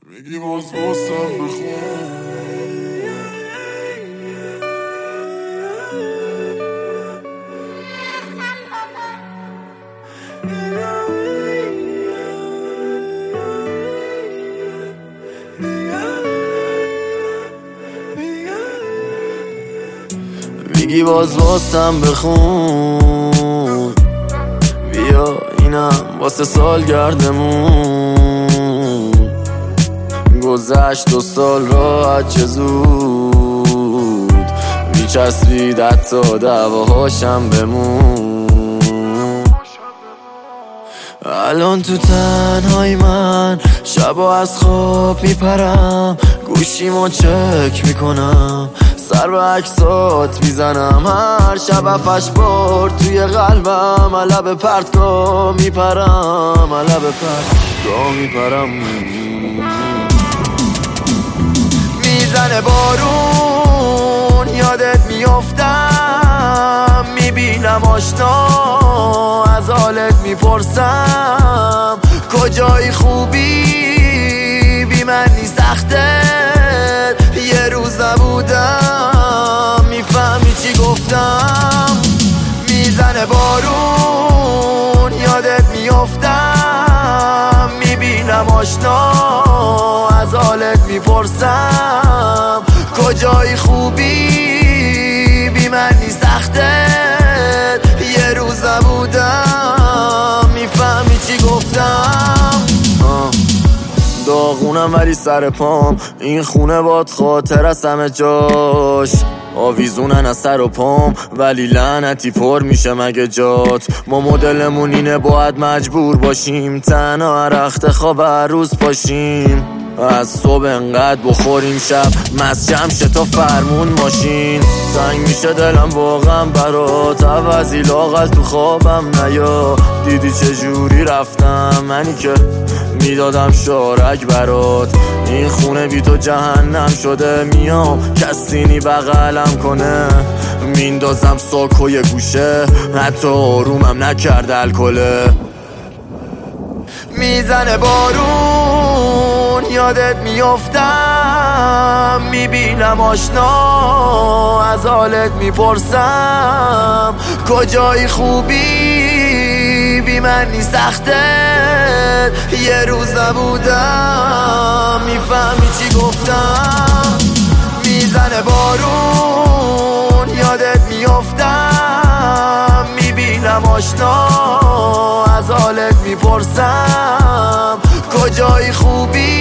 میگی باز واسم بخون. میگی باز واسم بخون، بیا اینم واسه سالگردمون. گذشت 2 سال راحت چه زود، میچسبید حتی دعواهاشم بمون. الان تو تنهایی من شبا از خواب میپرم، گوشیمو چک میکنم، سر به عکسات میزنم. هر شب 7-8 بار توی قلبم علب پرتگاه میپرم، علب پرتگاه میپرم. میزنه بارون یادت میافتم، میبینم آشنا از حالت میپرسم. کجایی خوبی بی من نیست سخته، یه روز نبودم میفهمی چی گفتم. میزنه بارون یادت میافتم، میبینم آشنا از حالت میپرسم. کجایی خوبی بی من نیست سخته، یه روز نبودم میفهمی چی گفتم. داغونم ولی سر پام، این خونه باد خاطر از همه جاش. آویزونن از سر و پام ولی لعنتی پر میشه مگه جات. ما مدلمون اینه باید مجبور باشیم، تنها هر وقت خواب هر روز پاشیم. از صبح انقدر بخوریم شب مست جمشه تا فرمون ماشین. تنگ میشه دلم واقعا برات، عوضی لاغل تو خوابم نیا. دیدی چجوری رفتم منی که میدادم شارک برات. این خونه بی تو جهنم شده، میام کسینی بغلم کنه. میندازم ساکوی گوشه، حتی آرومم نکرده الکله. میزنه بارون یادت میافتم، میبینم آشنا از حالت میپرسم. کجایی خوبی بی من نیست سخته، یه روز نبودم میفهمی چی گفتم. میزنه بارون یادت میافتم، میبینم آشنا از حالت میپرسم. کجایی خوبی